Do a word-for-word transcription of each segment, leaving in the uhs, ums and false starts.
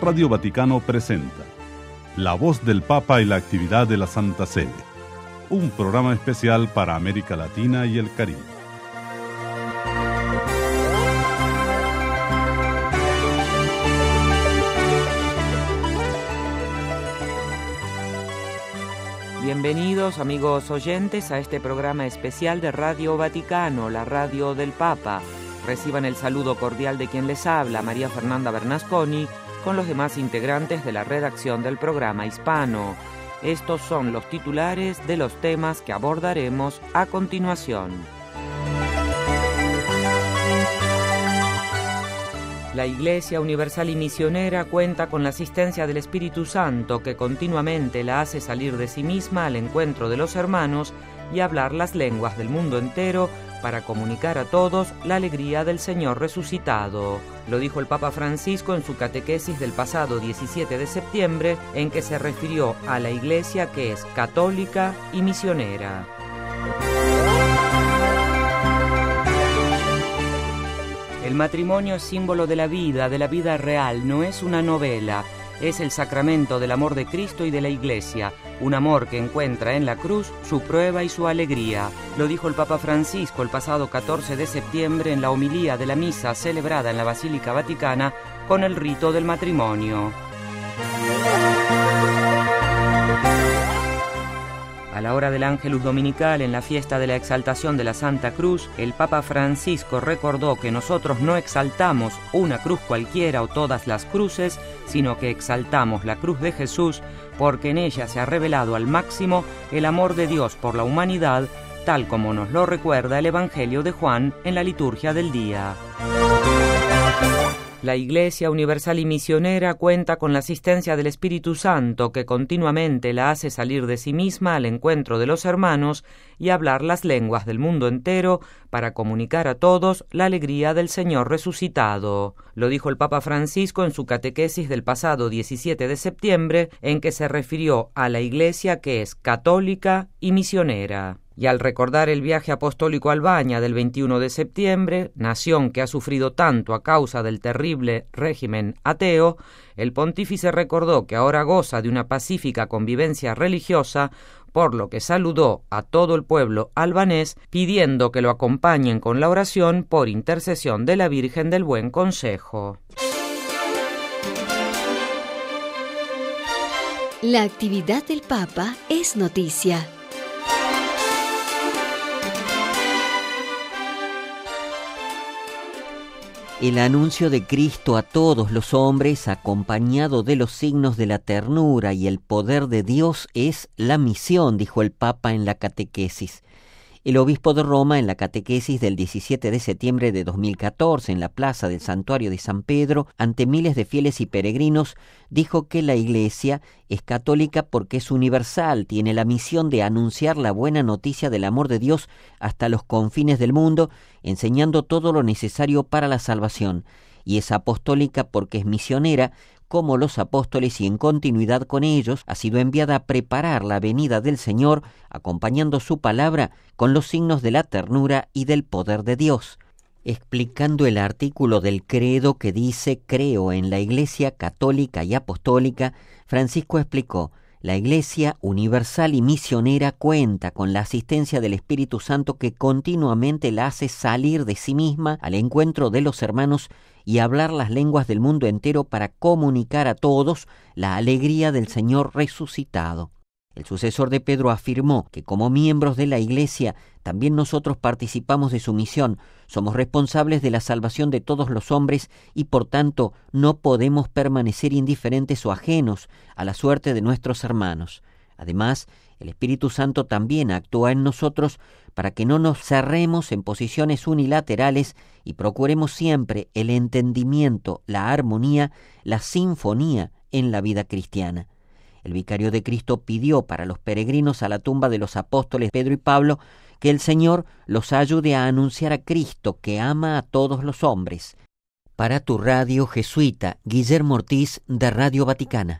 Radio Vaticano presenta La Voz del Papa y la actividad de la Santa Sede, un programa especial para América Latina y el Caribe. Bienvenidos, amigos oyentes, a este programa especial de Radio Vaticano, la radio del Papa. Reciban el saludo cordial de quien les habla, María Fernanda Bernasconi, con los demás integrantes de la redacción del programa hispano. Estos son los titulares de los temas que abordaremos a continuación. La Iglesia Universal y Misionera cuenta con la asistencia del Espíritu Santo, que continuamente la hace salir de sí misma al encuentro de los hermanos y hablar las lenguas del mundo entero para comunicar a todos la alegría del Señor resucitado. Lo dijo el Papa Francisco en su catequesis del pasado diecisiete de septiembre, en que se refirió a la Iglesia que es católica y misionera. El matrimonio es símbolo de la vida, de la vida real, no es una novela. Es el sacramento del amor de Cristo y de la Iglesia, un amor que encuentra en la cruz su prueba y su alegría. Lo dijo el Papa Francisco el pasado catorce de septiembre en la homilía de la misa celebrada en la Basílica Vaticana con el rito del matrimonio. A la hora del Ángelus Dominical, en la fiesta de la exaltación de la Santa Cruz, el Papa Francisco recordó que nosotros no exaltamos una cruz cualquiera o todas las cruces, sino que exaltamos la cruz de Jesús, porque en ella se ha revelado al máximo el amor de Dios por la humanidad, tal como nos lo recuerda el Evangelio de Juan en la liturgia del día. La Iglesia Universal y Misionera cuenta con la asistencia del Espíritu Santo, que continuamente la hace salir de sí misma al encuentro de los hermanos y hablar las lenguas del mundo entero para comunicar a todos la alegría del Señor resucitado. Lo dijo el Papa Francisco en su catequesis del pasado diecisiete de septiembre, en que se refirió a la Iglesia que es católica y misionera. Y al recordar el viaje apostólico a Albania del veintiuno de septiembre, nación que ha sufrido tanto a causa del terrible régimen ateo, el pontífice recordó que ahora goza de una pacífica convivencia religiosa, por lo que saludó a todo el pueblo albanés pidiendo que lo acompañen con la oración por intercesión de la Virgen del Buen Consejo. La actividad del Papa es noticia. El anuncio de Cristo a todos los hombres, acompañado de los signos de la ternura y el poder de Dios, es la misión, dijo el Papa en la catequesis. El obispo de Roma, en la catequesis del diecisiete de septiembre de dos mil catorce, en la plaza del Santuario de San Pedro, ante miles de fieles y peregrinos, dijo que la Iglesia es católica porque es universal, tiene la misión de anunciar la buena noticia del amor de Dios hasta los confines del mundo, enseñando todo lo necesario para la salvación, y es apostólica porque es misionera, como los apóstoles, y en continuidad con ellos ha sido enviada a preparar la venida del Señor, acompañando su palabra con los signos de la ternura y del poder de Dios. Explicando el artículo del credo que dice «Creo en la Iglesia católica y apostólica», Francisco explicó: la Iglesia universal y misionera cuenta con la asistencia del Espíritu Santo, que continuamente la hace salir de sí misma al encuentro de los hermanos y hablar las lenguas del mundo entero para comunicar a todos la alegría del Señor resucitado. El sucesor de Pedro afirmó que como miembros de la Iglesia también nosotros participamos de su misión, somos responsables de la salvación de todos los hombres y por tanto no podemos permanecer indiferentes o ajenos a la suerte de nuestros hermanos. Además, el Espíritu Santo también actúa en nosotros para que no nos cerremos en posiciones unilaterales y procuremos siempre el entendimiento, la armonía, la sinfonía en la vida cristiana. El vicario de Cristo pidió para los peregrinos a la tumba de los apóstoles Pedro y Pablo que el Señor los ayude a anunciar a Cristo, que ama a todos los hombres. Para tu radio jesuita, Guillermo Ortiz, de Radio Vaticana.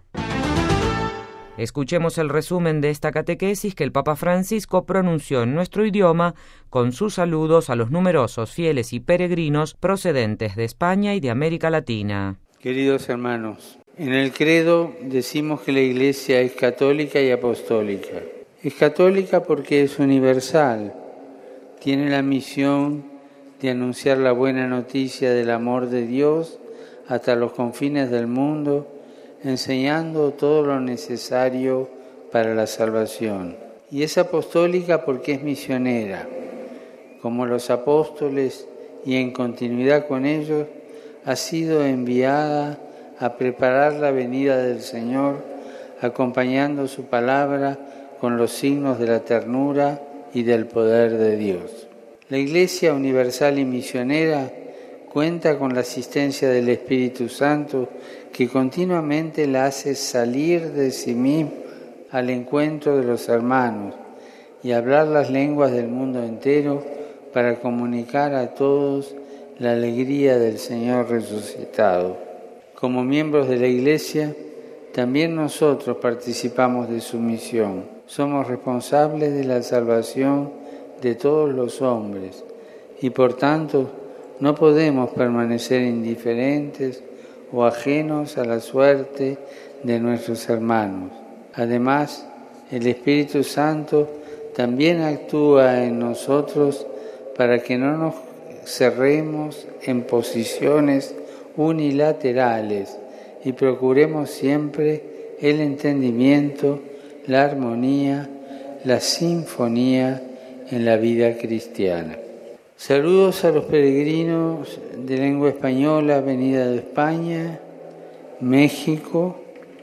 Escuchemos el resumen de esta catequesis que el Papa Francisco pronunció en nuestro idioma con sus saludos a los numerosos fieles y peregrinos procedentes de España y de América Latina. Queridos hermanos, En el credo decimos que la Iglesia es católica y apostólica. Es católica porque es universal, tiene la misión de anunciar la buena noticia del amor de Dios hasta los confines del mundo, enseñando todo lo necesario para la salvación. Y es apostólica porque es misionera, como los apóstoles, y en continuidad con ellos, ha sido enviada a preparar la venida del Señor, acompañando su palabra con los signos de la ternura y del poder de Dios. La Iglesia universal y misionera cuenta con la asistencia del Espíritu Santo, que continuamente la hace salir de sí misma al encuentro de los hermanos y hablar las lenguas del mundo entero para comunicar a todos la alegría del Señor resucitado. Como miembros de la Iglesia, también nosotros participamos de su misión. Somos responsables de la salvación de todos los hombres y por tanto no podemos permanecer indiferentes o ajenos a la suerte de nuestros hermanos. Además, el Espíritu Santo también actúa en nosotros para que no nos cerremos en posiciones unilaterales y procuremos siempre el entendimiento, la armonía, la sinfonía en la vida cristiana. Saludos a los peregrinos de lengua española venida de España, México,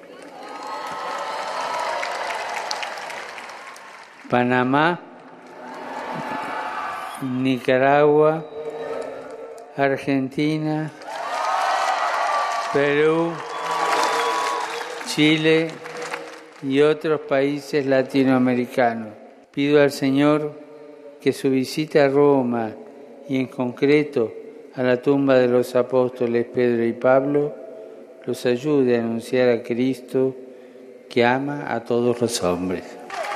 Panamá, Nicaragua, Argentina, Perú, Chile y otros países latinoamericanos. Pido al Señor que su visita a Roma y en concreto a la tumba de los apóstoles Pedro y Pablo los ayude a anunciar a Cristo que ama a todos los hombres.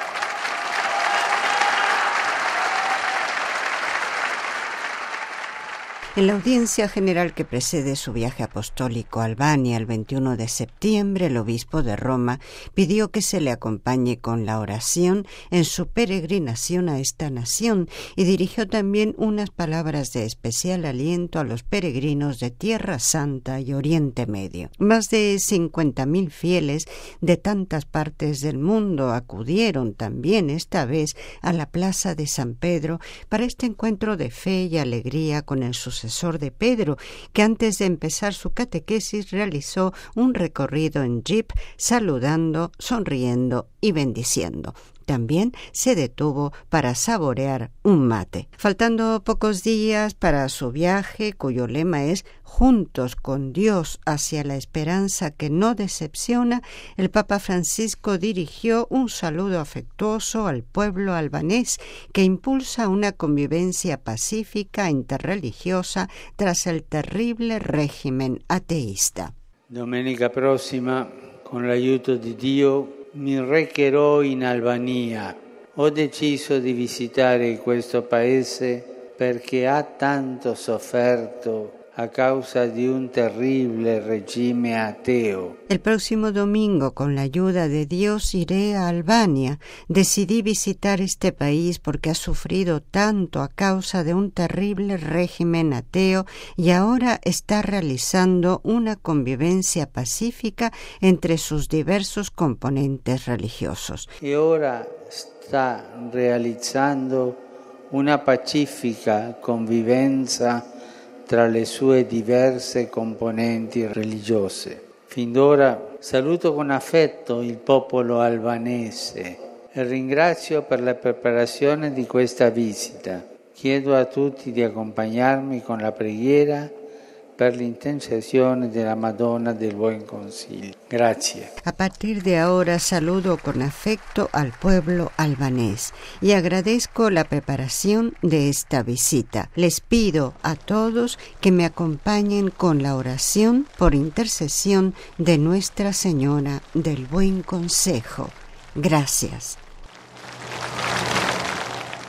En la audiencia general que precede su viaje apostólico a Albania el veintiuno de septiembre, el obispo de Roma pidió que se le acompañe con la oración en su peregrinación a esta nación y dirigió también unas palabras de especial aliento a los peregrinos de Tierra Santa y Oriente Medio. Más de cincuenta mil fieles de tantas partes del mundo acudieron también esta vez a la Plaza de San Pedro para este encuentro de fe y alegría con el sucesor de Pedro, que antes de empezar su catequesis realizó un recorrido en jeep saludando, sonriendo y bendiciendo. También se detuvo para saborear un mate. Faltando pocos días para su viaje, cuyo lema es «Juntos con Dios hacia la esperanza que no decepciona», el Papa Francisco dirigió un saludo afectuoso al pueblo albanés que impulsa una convivencia pacífica interreligiosa tras el terrible régimen ateísta. Domenica prossima, con l'aiuto di Dio, mi recherò in Albania. Ho deciso di visitare questo paese perché ha tanto sofferto a causa de un terrible régimen ateo. El próximo domingo, con la ayuda de Dios, iré a Albania. Decidí visitar este país porque ha sufrido tanto a causa de un terrible régimen ateo y ahora está realizando una convivencia pacífica entre sus diversos componentes religiosos. Y ahora está realizzando una pacifica convivenza tra le sue diverse componenti religiose. Fin d'ora saluto con affetto il popolo albanese e ringrazio per la preparazione di questa visita. Chiedo a tutti di accompagnarmi con la preghiera per l'intercessione della Madonna del Buen Consiglio. Grazie. A partir de ahora saludo con afecto al pueblo albanés y agradezco la preparación de esta visita. Les pido a todos que me acompañen con la oración por intercesión de Nuestra Señora del Buen Consejo. Gracias.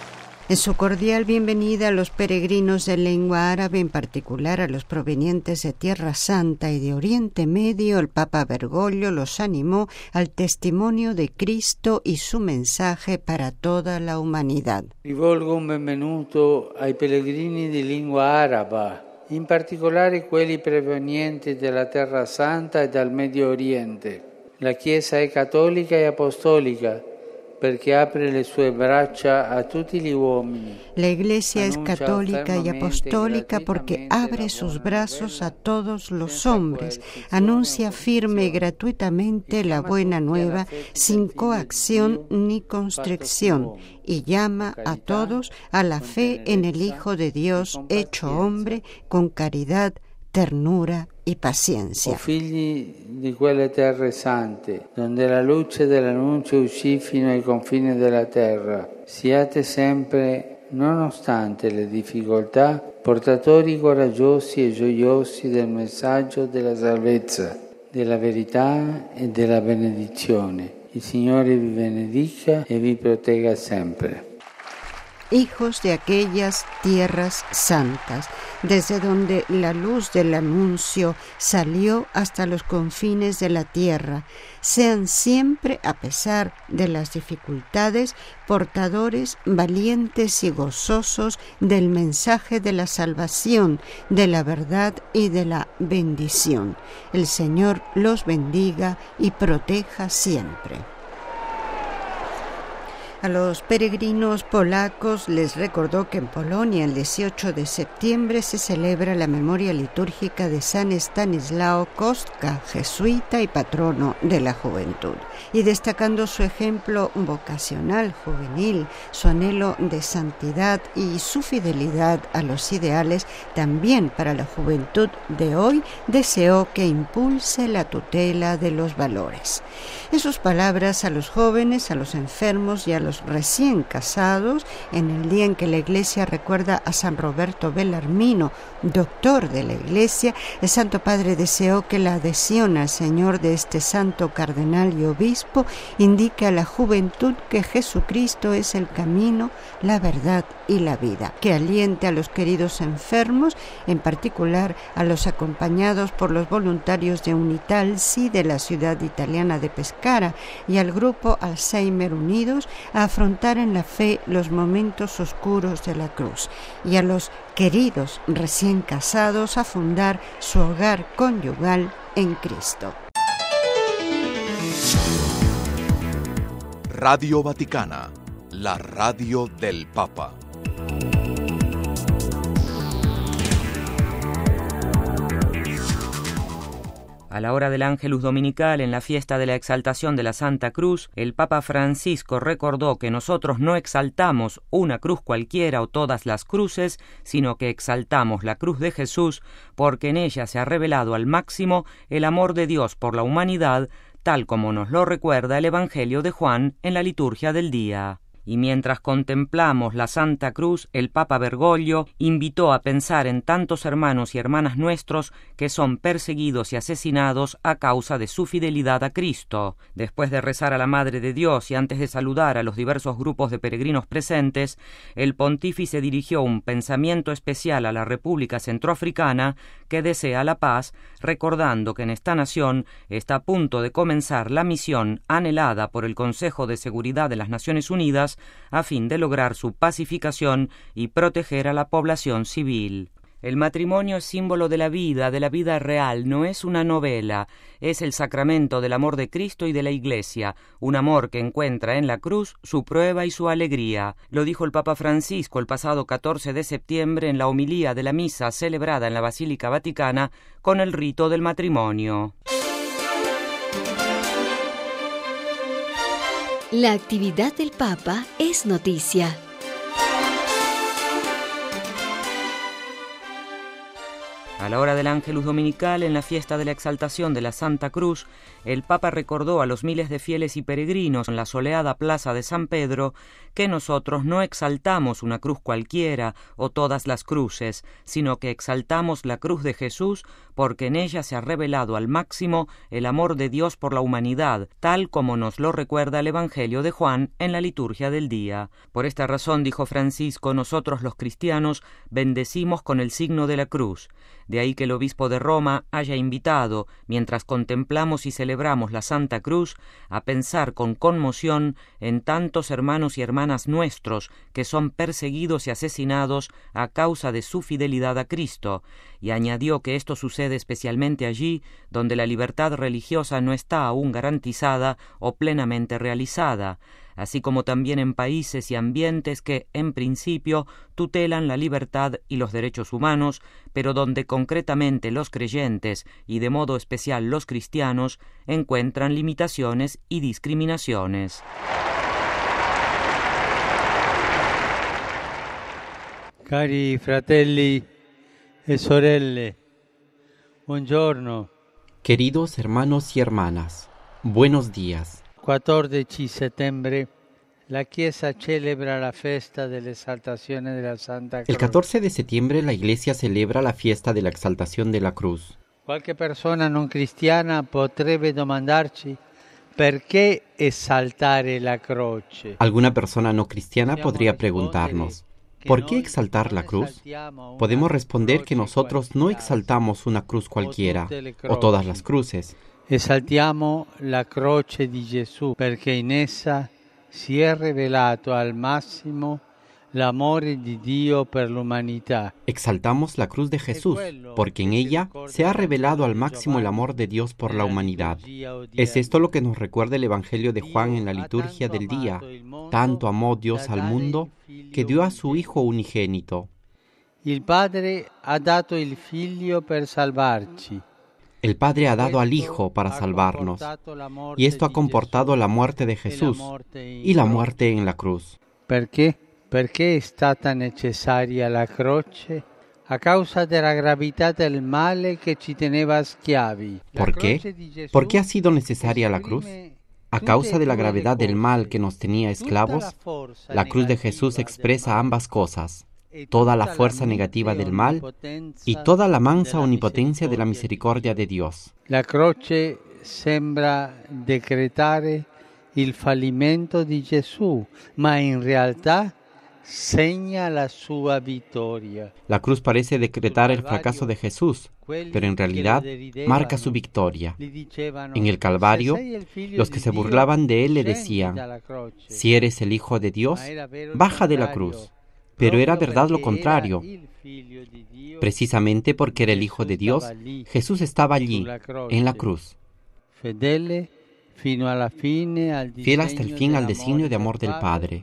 En su cordial bienvenida a los peregrinos de lengua árabe, en particular a los provenientes de Tierra Santa y de Oriente Medio, el Papa Bergoglio los animó al testimonio de Cristo y su mensaje para toda la humanidad. Rivolgo un benvenuto ai pellegrini di lingua araba, in particolare quelli provenienti della Terra Santa e dal Medio Oriente. La Chiesa è cattolica e apostolica, perché apre le sue braccia a tutti gli uomini. La Iglesia es católica y apostólica porque abre sus brazos a todos los hombres, anuncia firme y gratuitamente la buena nueva sin coacción ni constricción y llama a todos a la fe en el Hijo de Dios hecho hombre con caridad, ternura y paciencia. O figli di quelle terre sante, donde la luce dell'annuncio uscì fino ai confini della terra, siate sempre, nonostante le difficoltà, portatori coraggiosi e gioiosi del messaggio della salvezza, della verità e della benedizione. Il Signore vi benedica e vi protegga sempre. Hijos de aquellas tierras santas, desde donde la luz del anuncio salió hasta los confines de la tierra, sean siempre, a pesar de las dificultades, portadores valientes y gozosos del mensaje de la salvación, de la verdad y de la bendición. El Señor los bendiga y proteja siempre. A los peregrinos polacos les recordó que en Polonia el dieciocho de septiembre se celebra la memoria litúrgica de San Estanislao Kostka, jesuita y patrono de la juventud. Y destacando su ejemplo vocacional juvenil, su anhelo de santidad y su fidelidad a los ideales, también para la juventud de hoy, deseó que impulse la tutela de los valores. En sus palabras a los jóvenes, a los enfermos y a los recién casados, en el día en que la Iglesia recuerda a San Roberto Bellarmino, doctor de la Iglesia, el Santo Padre deseó que la adhesión al Señor de este santo cardenal y obispo indique a la juventud que Jesucristo es el camino, la verdad y la vida, que aliente a los queridos enfermos, en particular a los acompañados por los voluntarios de Unitalsi de la ciudad italiana de Pescara y al grupo Alzheimer Unidos, a afrontar en la fe los momentos oscuros de la cruz, y a los queridos recién casados a fundar su hogar conyugal en Cristo. Radio Vaticana, la radio del Papa. A la hora del Ángelus Dominical, en la fiesta de la exaltación de la Santa Cruz, el Papa Francisco recordó que nosotros no exaltamos una cruz cualquiera o todas las cruces, sino que exaltamos la cruz de Jesús, porque en ella se ha revelado al máximo el amor de Dios por la humanidad, tal como nos lo recuerda el Evangelio de Juan en la liturgia del día. Y mientras contemplamos la Santa Cruz, el Papa Bergoglio invitó a pensar en tantos hermanos y hermanas nuestros que son perseguidos y asesinados a causa de su fidelidad a Cristo. Después de rezar a la Madre de Dios y antes de saludar a los diversos grupos de peregrinos presentes, el pontífice dirigió un pensamiento especial a la República Centroafricana que desea la paz, recordando que en esta nación está a punto de comenzar la misión anhelada por el Consejo de Seguridad de las Naciones Unidas a fin de lograr su pacificación y proteger a la población civil. El matrimonio es símbolo de la vida, de la vida real, no es una novela, es el sacramento del amor de Cristo y de la Iglesia, un amor que encuentra en la cruz su prueba y su alegría. Lo dijo el Papa Francisco el pasado catorce de septiembre en la homilía de la misa celebrada en la Basílica Vaticana con el rito del matrimonio. La actividad del Papa es noticia. A la hora del Ángelus Dominical, en la fiesta de la exaltación de la Santa Cruz, el Papa recordó a los miles de fieles y peregrinos en la soleada plaza de San Pedro que nosotros no exaltamos una cruz cualquiera o todas las cruces, sino que exaltamos la cruz de Jesús porque en ella se ha revelado al máximo el amor de Dios por la humanidad, tal como nos lo recuerda el Evangelio de Juan en la liturgia del día. Por esta razón, dijo Francisco, nosotros los cristianos bendecimos con el signo de la cruz. De ahí que el obispo de Roma haya invitado, mientras contemplamos y celebramos la Santa Cruz, a pensar con conmoción en tantos hermanos y hermanas nuestros que son perseguidos y asesinados a causa de su fidelidad a Cristo, y añadió que esto sucede especialmente allí donde la libertad religiosa no está aún garantizada o plenamente realizada, así como también en países y ambientes que, en principio, tutelan la libertad y los derechos humanos, pero donde concretamente los creyentes, y de modo especial los cristianos, encuentran limitaciones y discriminaciones. Cari fratelli e sorelle, buongiorno. Queridos hermanos y hermanas, buenos días. quattordici settembre la Chiesa celebra la festa dell'esaltazione della Santa Cruz. El catorce de septiembre la Iglesia celebra la fiesta de la exaltación de la cruz. Qualche persona non cristiana potrebbe domandarci perché esaltare la croce. Alguna persona no cristiana podría preguntarnos, ¿por qué exaltar la cruz? Podemos responder que nosotros no exaltamos una cruz cualquiera o todas las cruces. Esaltiamo la croce di Gesù perché in essa si è rivelato al massimo l'amore di Dio per l'umanità. Exaltamos la cruz de Jesús porque en ella se ha revelado al máximo el amor de Dios por la humanidad. Es esto lo que nos recuerda el Evangelio de Juan en la liturgia del día. Tanto amó Dios al mundo que dio a su Hijo unigénito. Il Padre ha dato il Figlio per salvarci. El Padre ha dado al Hijo para salvarnos, y esto ha comportado la muerte de Jesús y la muerte en la cruz. ¿Por qué? Perché è stata necessaria la croce? A causa della gravità del male che ci teneva schiavi. ¿Por qué? ¿Por qué ha sido necesaria la cruz? A causa de la gravedad del mal que nos tenía esclavos, la cruz de Jesús expresa ambas cosas. Toda la fuerza negativa del mal y toda la mansa omnipotencia de la misericordia de Dios. La croce sembra decretare il fallimento di Gesù, ma in realtà segna la sua vittoria. La cruz parece decretar el fracaso de Jesús, pero en realidad marca su victoria. En el Calvario, los que se burlaban de él le decían, si eres el Hijo de Dios, baja de la cruz. Pero era verdad lo contrario. Precisamente porque era el Hijo de Dios, Jesús estaba allí, en la cruz. Fiel hasta el fin al designio de amor del Padre.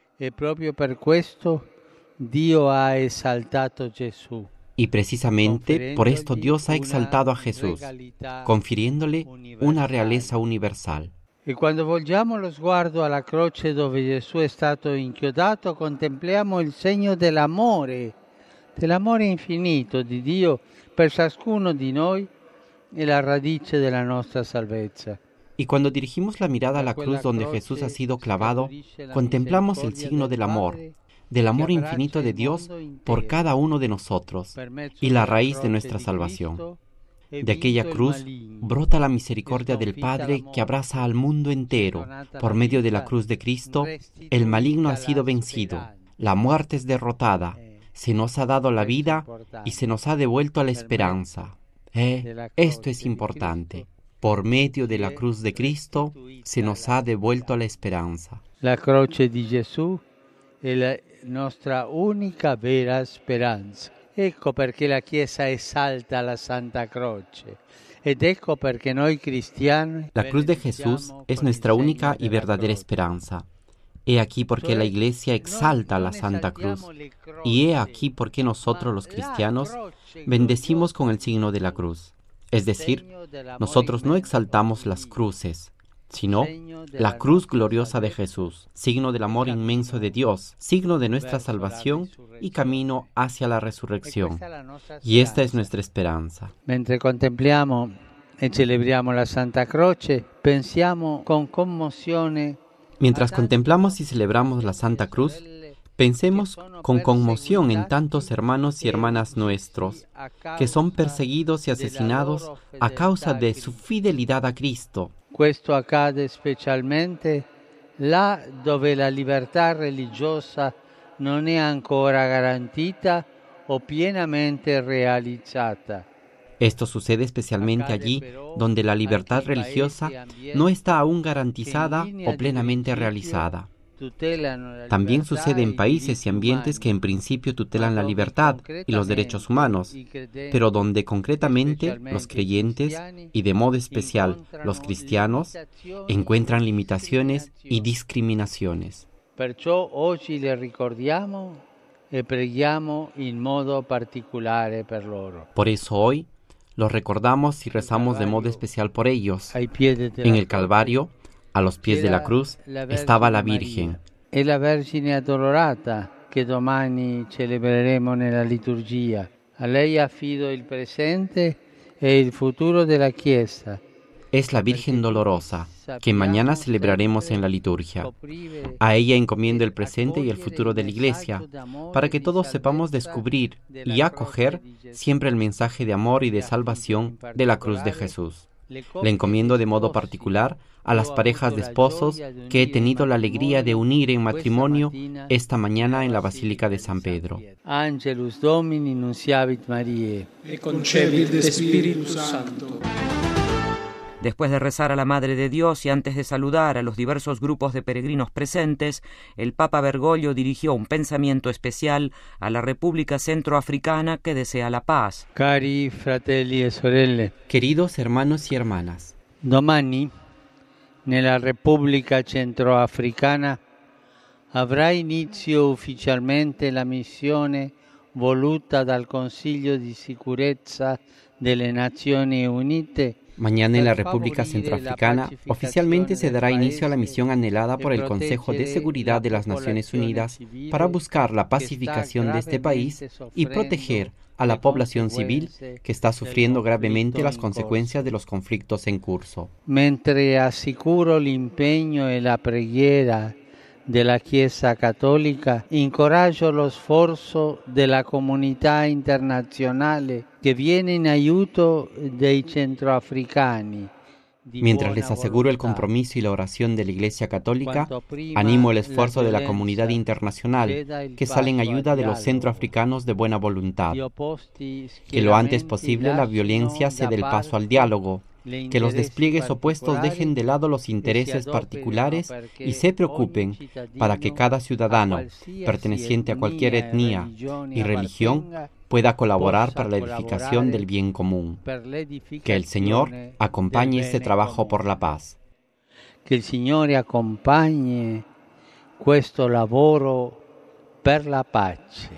Y precisamente por esto Dios ha exaltado a Jesús, confiriéndole una realeza universal. E quando volgiamo lo sguardo alla croce dove Gesù è stato inchiodato, contempliamo il segno dell'amore, dell'amore infinito di Dio per ciascuno di noi e la radice della nostra salvezza. Y cuando dirigimos la mirada a la cruz donde Jesús ha sido clavado, contemplamos el signo del amor, del amor infinito de Dios por cada uno de nosotros y la raíz de nuestra salvación. De aquella cruz brota la misericordia del Padre que abraza al mundo entero. Por medio de la cruz de Cristo, el maligno ha sido vencido, la muerte es derrotada, se nos ha dado la vida y se nos ha devuelto la esperanza. Eh, esto es importante. Por medio de la cruz de Cristo, se nos ha devuelto la esperanza. La croce di Gesù è la nostra unica vera speranza. Ecco perché la Chiesa esalta la Santa Croce. Ed ecco perché noi cristiani. La cruz de Jesús es nuestra única y verdadera esperanza. He aquí por qué la Iglesia exalta la Santa Cruz. Y he aquí por qué nosotros los cristianos bendecimos con el signo de la cruz. Es decir, nosotros no exaltamos las cruces, sino la cruz gloriosa de Jesús, signo del amor inmenso de Dios, signo de nuestra salvación y camino hacia la resurrección. Y esta es nuestra esperanza. Mentre contempliamo e celebriamo la Santa Croce, pensiamo con conmozione. Mientras contemplamos y celebramos la Santa Cruz, pensemos con conmoción en tantos hermanos y hermanas nuestros que son perseguidos y asesinados a causa de su fidelidad a Cristo. Questo accade specialmente là dove la libertà religiosa non è ancora garantita o pienamente realizzata. Esto sucede especialmente allí donde la libertad religiosa no está aún garantizada o plenamente realizada. También sucede en países y ambientes que en principio tutelan la libertad y los derechos humanos, pero donde concretamente los creyentes, y de modo especial los cristianos, encuentran limitaciones y discriminaciones. Perciò oggi le ricordiamo e preghiamo in modo particolare per loro. Por eso hoy los recordamos y rezamos de modo especial por ellos. En el Calvario, a los pies de la cruz, estaba la Virgen. E la Vergine Addolorata che domani celebreremo nella liturgia. A lei affido il presente e il futuro della Chiesa. Es la Virgen Dolorosa, que mañana celebraremos en la liturgia. A ella encomiendo el presente y el futuro de la Iglesia, para que todos sepamos descubrir y acoger siempre el mensaje de amor y de salvación de la cruz de Jesús. Le encomiendo de modo particular a las parejas de esposos que he tenido la alegría de unir en matrimonio esta mañana en la Basílica de San Pedro. Angelus Domini nunciavit Mariae. E concepit de Spiritus Sancto. Después de rezar a la Madre de Dios y antes de saludar a los diversos grupos de peregrinos presentes, el Papa Bergoglio dirigió un pensamiento especial a la República Centroafricana que desea la paz. Cari fratelli e sorelle, queridos hermanos y hermanas, domani nella Repubblica Centroafricana avrà inizio ufficialmente la missione voluta dal Consiglio di Sicurezza delle Nazioni Unite. Mañana en la República Centroafricana oficialmente se dará inicio a la misión anhelada por el Consejo de Seguridad de las Naciones Unidas para buscar la pacificación de este país y proteger a la población civil que está sufriendo gravemente las consecuencias de los conflictos en curso. Mentre assicuro l'impegno e la preghiera della Chiesa Cattolica, incoraggio lo sforzo della comunità internazionale che viene in aiuto dei centroafricani. Mientras les aseguro el compromiso y la oración de la Iglesia Católica, animo el esfuerzo de la comunidad internacional que sale en ayuda de los centroafricanos de buena voluntad. Que lo antes posible la violencia ceda el paso al diálogo, que los despliegues opuestos dejen de lado los intereses particulares y se preocupen para que cada ciudadano, perteneciente a cualquier etnia y religión, pueda colaborar para la edificación del bien común. Que el Señor acompañe este trabajo por la paz. Que el Signore accompagni questo lavoro per la pace.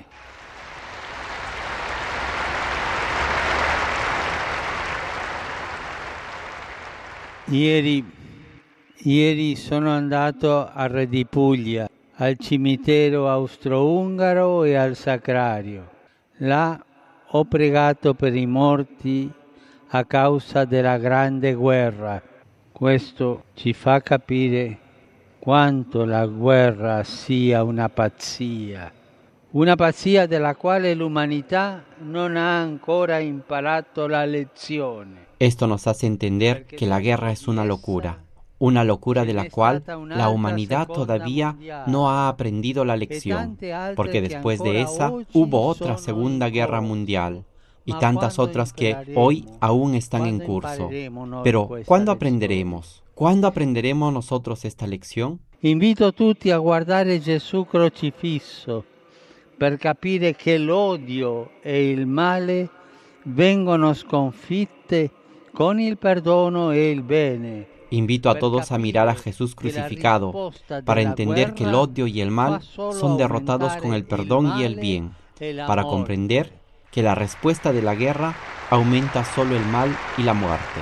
Ieri, ieri sono andato a Re di Puglia, al cimitero austro-ungaro e al sacrario. Là ho pregato per i morti a causa della grande guerra. Questo ci fa capire quanto la guerra sia una pazzia. Una pazzia della quale l'umanità non ha ancora imparato la lezione. Esto nos hace entender que la guerra es una locura, una locura de la cual la humanidad todavía no ha aprendido la lección, porque después de esa hubo otra Segunda Guerra Mundial y tantas otras que hoy aún están en curso. Pero, ¿cuándo aprenderemos? ¿Cuándo aprenderemos nosotros esta lección? Invito tutti a guardare Gesù crocifisso per capire che l'odio e il male vengono sconfitte con il perdono e il bene. Invito a todos a mirar a Jesús crucificado para entender que el odio y el mal son derrotados con el perdón y el bien, para comprender que la respuesta de la guerra aumenta solo el mal y la muerte.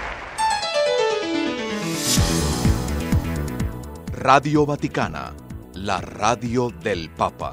Radio Vaticana, la radio del Papa.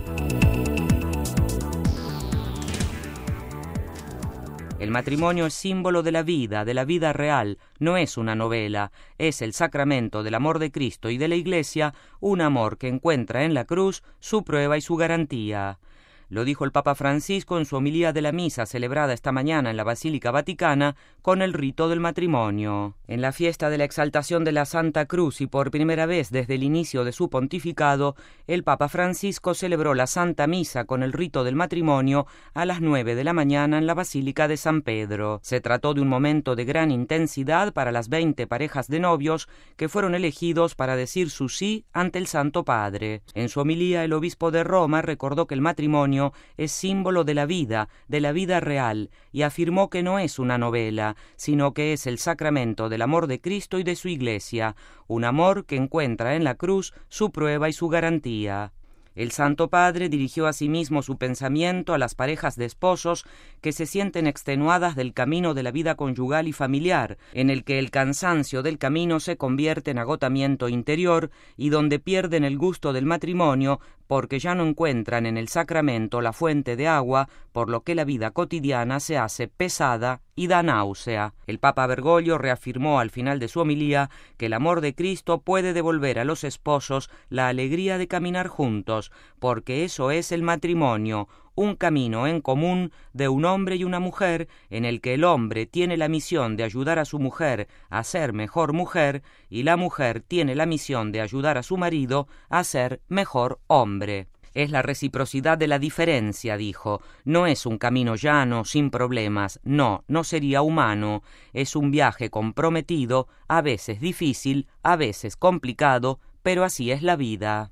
El matrimonio es símbolo de la vida, de la vida real, no es una novela, es el sacramento del amor de Cristo y de la Iglesia, un amor que encuentra en la cruz su prueba y su garantía. Lo dijo el Papa Francisco en su homilía de la misa celebrada esta mañana en la Basílica Vaticana con el rito del matrimonio. En la fiesta de la exaltación de la Santa Cruz y por primera vez desde el inicio de su pontificado, el Papa Francisco celebró la Santa Misa con el rito del matrimonio a las nueve de la mañana en la Basílica de San Pedro. Se trató de un momento de gran intensidad para las veinte parejas de novios que fueron elegidos para decir su sí ante el Santo Padre. En su homilía, el obispo de Roma recordó que el matrimonio es símbolo de la vida, de la vida real, y afirmó que no es una novela, sino que es el sacramento del amor de Cristo y de su Iglesia, un amor que encuentra en la cruz su prueba y su garantía. El Santo Padre dirigió asimismo su pensamiento a las parejas de esposos que se sienten extenuadas del camino de la vida conyugal y familiar, en el que el cansancio del camino se convierte en agotamiento interior y donde pierden el gusto del matrimonio porque ya no encuentran en el sacramento la fuente de agua, por lo que la vida cotidiana se hace pesada y da náusea. El Papa Bergoglio reafirmó al final de su homilía que el amor de Cristo puede devolver a los esposos la alegría de caminar juntos, porque eso es el matrimonio, un camino en común de un hombre y una mujer en el que el hombre tiene la misión de ayudar a su mujer a ser mejor mujer y la mujer tiene la misión de ayudar a su marido a ser mejor hombre. Es la reciprocidad de la diferencia, dijo. No es un camino llano, sin problemas. No, no sería humano. Es un viaje comprometido, a veces difícil, a veces complicado, pero así es la vida.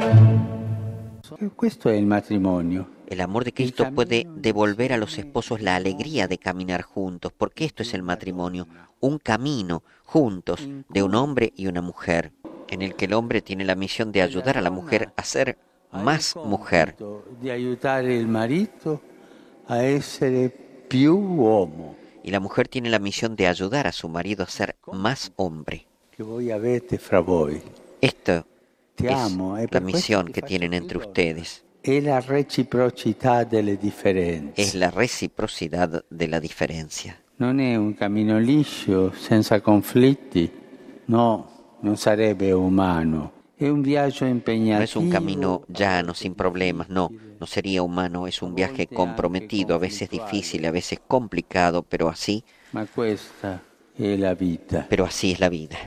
Esto es el matrimonio. El amor de Cristo puede devolver a los esposos la alegría de caminar juntos, porque esto es el matrimonio, un camino juntos de un hombre y una mujer, en el que el hombre tiene la misión de ayudar a la mujer a ser más mujer. De ayudar al marido a ser più uomo. Y la mujer tiene la misión de ayudar a su marido a ser más hombre. Que voi avete fra voi. Esto Te es amo, la misión que tienen entre ustedes. Es la reciprocidad de las diferencias. Es la reciprocidad de la diferencia. No es un camino liscio, senza conflitti. No, non sarebbe umano. Es un viaggio impegnativo. No es un camino llano, sin problemas, no. No sería humano, es un viaje comprometido, a veces difícil, a veces complicado, pero así. Ma questa è la vita. Pero así es la vida.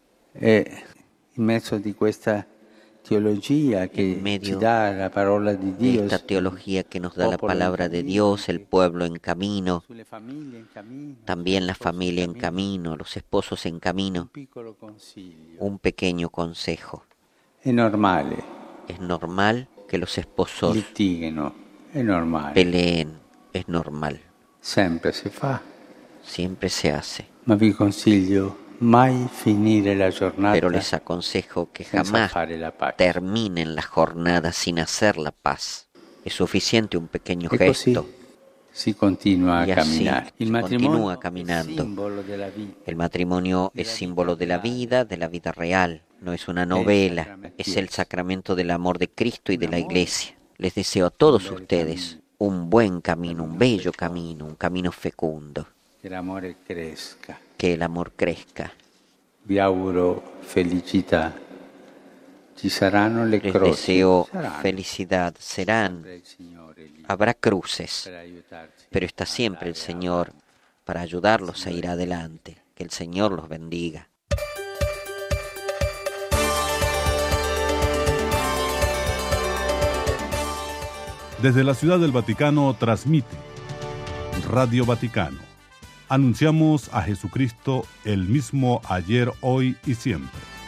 E in mezzo di questa teología que medio ci da la parola di Dio, esta teología que nos da la palabra de Dios, el pueblo en camino, también la familia en camino, los esposos en camino, un pequeño consejo. Es normal. Es normal que los esposos litiguen, es normal. Peleen, es normal. Siempre se fa. Siempre se hace. Ma vi consiglio mai finire la giornata. Pero les aconsejo que jamás terminen la jornada sin hacer la paz. Es suficiente un pequeño gesto. Si continúa a y así caminar. El continúa caminando. El matrimonio es símbolo de la vida, de la vida real. No es una novela, es el sacramento del amor de Cristo y de la Iglesia. Les deseo a todos ustedes un buen camino, un bello camino, un camino fecundo. Que el amor crezca. Que el amor crezca. Vi auguro felicità. Ci saranno le Les croci. deseo felicidad. Serán, habrá cruces, pero está siempre el Señor para ayudarlos a ir adelante. Que el Señor los bendiga. Desde la Ciudad del Vaticano transmite Radio Vaticano. Anunciamos a Jesucristo el mismo ayer, hoy y siempre.